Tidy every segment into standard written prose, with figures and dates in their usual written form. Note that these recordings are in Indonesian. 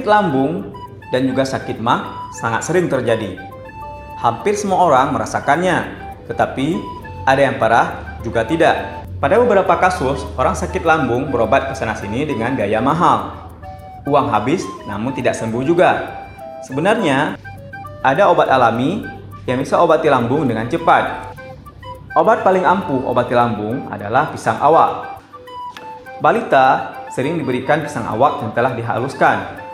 Sakit lambung dan juga sakit MAG sangat sering terjadi. Hampir semua orang merasakannya, tetapi ada yang parah juga tidak. Pada beberapa kasus, orang sakit lambung berobat ke sana-sini dengan biaya mahal. Uang habis namun tidak sembuh juga. Sebenarnya, ada obat alami yang bisa obati lambung dengan cepat. Obat paling ampuh obati lambung adalah pisang awak. Balita sering diberikan pisang awak yang telah dihaluskan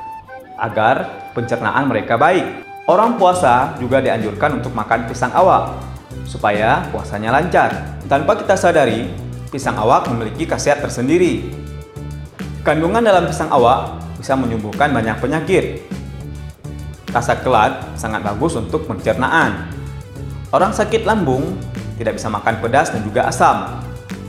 agar pencernaan mereka baik. Orang puasa juga dianjurkan untuk makan pisang awak supaya puasanya lancar. Tanpa kita sadari, pisang awak memiliki khasiat tersendiri. Kandungan dalam pisang awak bisa menyembuhkan banyak penyakit. Rasa kelat sangat bagus untuk pencernaan. Orang sakit lambung tidak bisa makan pedas dan juga asam.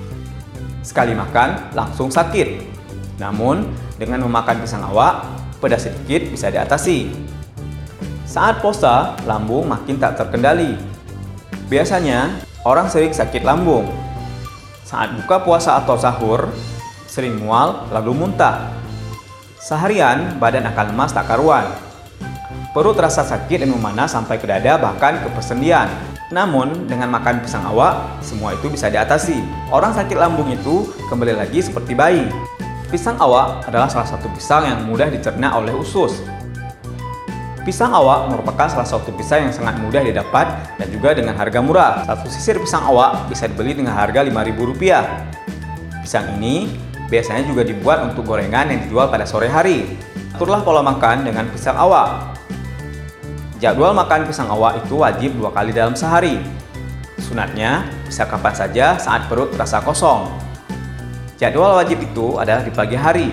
Sekali makan langsung sakit. Namun, dengan memakan pisang awak, pedas sedikit bisa diatasi. Saat puasa, lambung makin tak terkendali. Biasanya, orang sering sakit lambung. Saat buka puasa atau sahur, sering mual lalu muntah. Seharian, badan akan lemas tak karuan. Perut terasa sakit dan memanas sampai ke dada bahkan ke persendian. Namun, dengan makan pisang awak, semua itu bisa diatasi. Orang sakit lambung itu kembali lagi seperti bayi. Pisang awak adalah salah satu pisang yang mudah dicerna oleh usus. Pisang awak merupakan salah satu pisang yang sangat mudah didapat dan juga dengan harga murah. Satu sisir pisang awak bisa dibeli dengan harga Rp5.000. Pisang ini biasanya juga dibuat untuk gorengan yang dijual pada sore hari. Aturlah pola makan dengan pisang awak. Jadwal makan pisang awak itu wajib 2 kali dalam sehari. Sunatnya bisa kapan saja saat perut terasa kosong. Jadwal wajib itu adalah di pagi hari.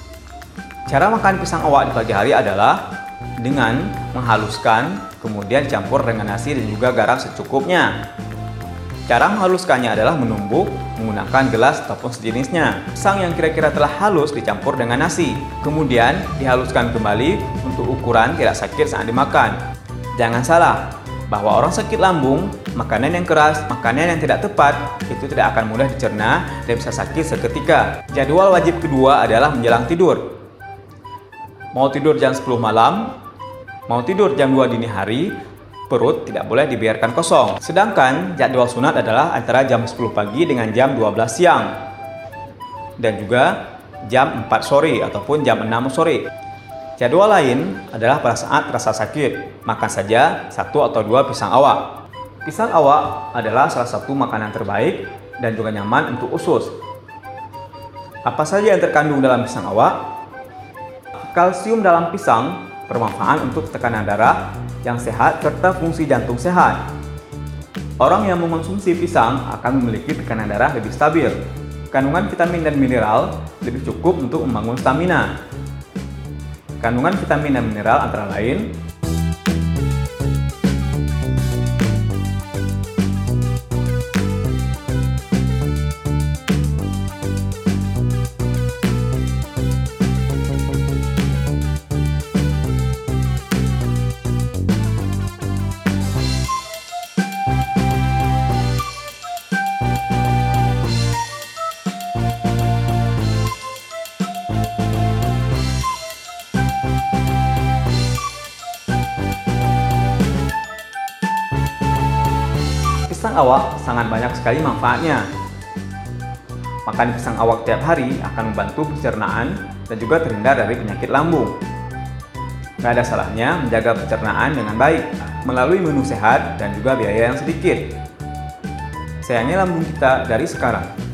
Cara makan pisang awak di pagi hari adalah dengan menghaluskan, kemudian dicampur dengan nasi dan juga garam secukupnya. Cara menghaluskannya adalah menumbuk menggunakan gelas ataupun sejenisnya. Pisang yang kira-kira telah halus dicampur dengan nasi, kemudian dihaluskan kembali untuk ukuran tidak sakit saat dimakan. Jangan salah, bahwa orang sakit lambung, makanan yang keras, makanan yang tidak tepat, itu tidak akan mudah dicerna dan bisa sakit seketika. Jadwal wajib kedua adalah menjelang tidur. Mau tidur jam 10 malam, mau tidur jam 2 dini hari, perut tidak boleh dibiarkan kosong. Sedangkan jadwal sunat adalah antara jam 10 pagi dengan jam 12 siang. Dan juga jam 4 sore ataupun jam 6 sore. Jadwal lain adalah pada saat rasa sakit, makan saja 1 atau 2 pisang awak. Pisang awak adalah salah satu makanan terbaik dan juga nyaman untuk usus. Apa saja yang terkandung dalam pisang awak? Kalsium dalam pisang bermanfaat untuk tekanan darah yang sehat serta fungsi jantung sehat. Orang yang mengonsumsi pisang akan memiliki tekanan darah lebih stabil. Kandungan vitamin dan mineral lebih cukup untuk membangun stamina. Kandungan vitamin dan mineral antara lain pisang awak sangat banyak sekali manfaatnya. Makan pisang awak tiap hari akan membantu pencernaan dan juga terhindar dari penyakit lambung. Gak ada salahnya menjaga pencernaan dengan baik melalui menu sehat dan juga biaya yang sedikit. Sayangi lambung kita dari sekarang.